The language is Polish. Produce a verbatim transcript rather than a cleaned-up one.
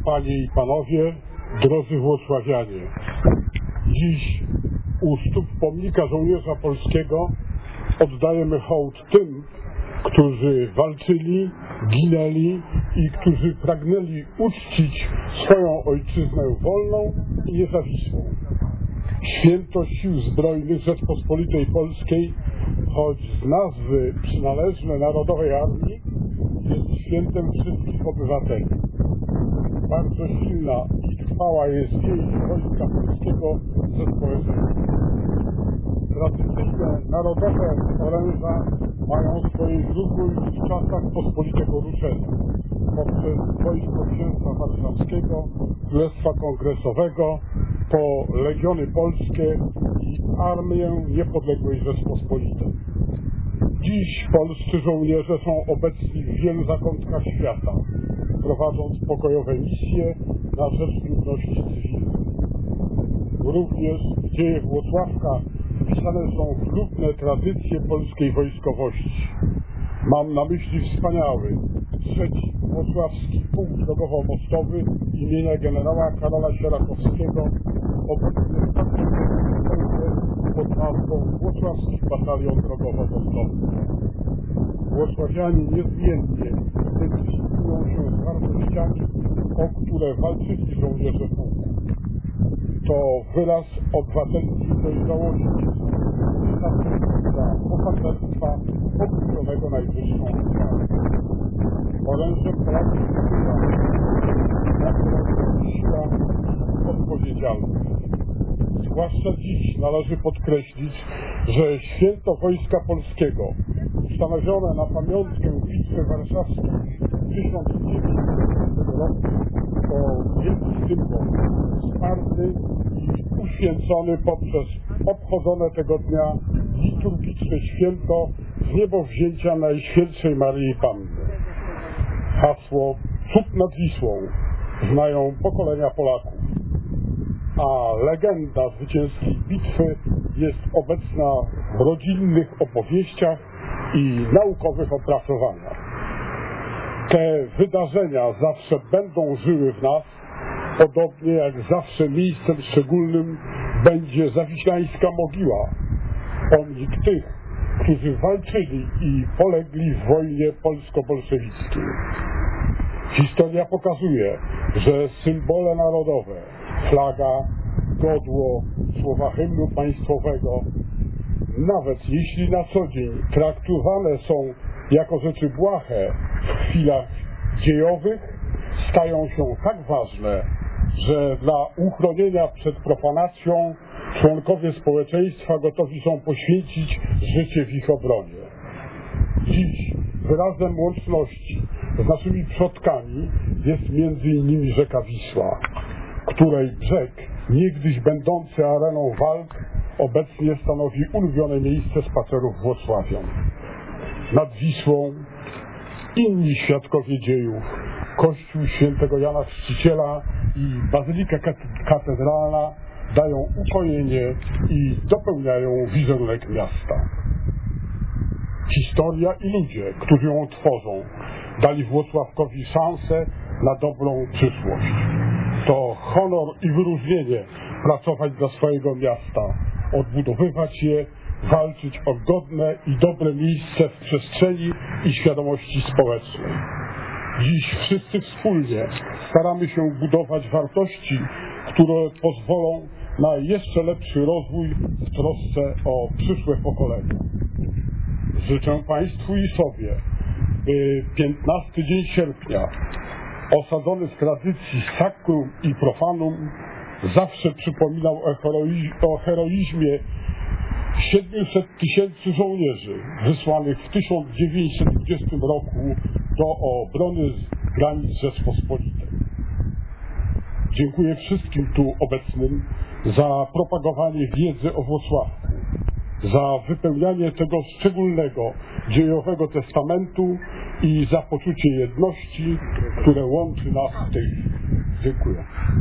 Panie i Panowie, drodzy włocławianie, dziś u stóp pomnika żołnierza polskiego oddajemy hołd tym, którzy walczyli, ginęli i którzy pragnęli uczcić swoją ojczyznę wolną i niezawisłą. Święto Sił Zbrojnych Rzeczpospolitej Polskiej, choć z nazwy przynależne Narodowej Armii, jest świętem wszystkich obywateli. Bardzo silna i trwała jest więź Wojska Polskiego ze społeczeństwem. Tradycyjne narodowe oręża mają swoje źródło już w czasach pospolitego ruszenia, poprzez Wojsko Księstwa Warszawskiego, Królestwa Kongresowego, po Legiony Polskie i Armię Niepodległej Rzeczpospolitej. Dziś polscy żołnierze są obecni w wielu zakątkach świata, prowadząc pokojowe misje na rzecz ludności cywilnej. Również w dziejach Włocławka wpisane są chlubne tradycje polskiej wojskowości. Mam na myśli wspaniały trzeci Włocławski Pułk Drogowo-Mostowy imienia generała Karola Sierakowskiego, obecnie pod nazwą Włocławski Batalion Drogowo-Mostowy. Włocławianie niezmiennie identyfikują się z wartościami, o które walczyli żołnierze pułku. To wyraz obywatelskiej dojrzałości, za bohaterstwa obliczonego najwyższą chwałą. Oręże Polaków na siła odpowiedzialność. Zwłaszcza dziś należy podkreślić, że święto Wojska Polskiego, ustanowione na pamiątkę Bitwy Warszawskiej w tysiąc dziewięćset roku, to wielki symbol, wsparty i uświęcony poprzez obchodzone tego dnia liturgiczne święto z niebowzięcia Najświętszej Maryi Panny. Hasło "Cud nad Wisłą" znają pokolenia Polaków, a legenda zwycięskiej bitwy jest obecna w rodzinnych opowieściach i naukowych opracowaniach. Te wydarzenia zawsze będą żyły w nas, podobnie jak zawsze miejscem szczególnym będzie zawiślańska mogiła, pomnik tych, którzy walczyli i polegli w wojnie polsko-bolszewickiej. Historia pokazuje, że symbole narodowe, flaga, godło, słowa hymnu państwowego, nawet jeśli na co dzień traktowane są jako rzeczy błahe, w chwilach dziejowych stają się tak ważne, że dla uchronienia przed profanacją członkowie społeczeństwa gotowi są poświęcić życie w ich obronie. Dziś wyrazem łączności z naszymi przodkami jest między innymi rzeka Wisła, której brzeg, niegdyś będący areną walk, obecnie stanowi ulubione miejsce spacerów włocławian. Nad Wisłą inni świadkowie dziejów, kościół świętego Jana Chrzciciela i bazylika katedralna dają ukojenie i dopełniają wizerunek miasta. Historia i ludzie, którzy ją tworzą, dali Włocławkowi szansę na dobrą przyszłość. To honor i wyróżnienie pracować dla swojego miasta, odbudowywać je, walczyć o godne i dobre miejsce w przestrzeni i świadomości społecznej. Dziś wszyscy wspólnie staramy się budować wartości, które pozwolą na jeszcze lepszy rozwój w trosce o przyszłe pokolenia. Życzę Państwu i sobie, by piętnasty dzień sierpnia, osadzony w tradycji sacrum i profanum, zawsze przypominał o, heroiz o heroizmie siedmiuset tysięcy żołnierzy wysłanych w tysiąc dziewięćset dwudziestym roku do obrony granic Rzeczpospolitej. Dziękuję wszystkim tu obecnym za propagowanie wiedzy o Włocławku, za wypełnianie tego szczególnego dziejowego testamentu i za poczucie jedności, które łączy nas w tej chwili. Dziękuję.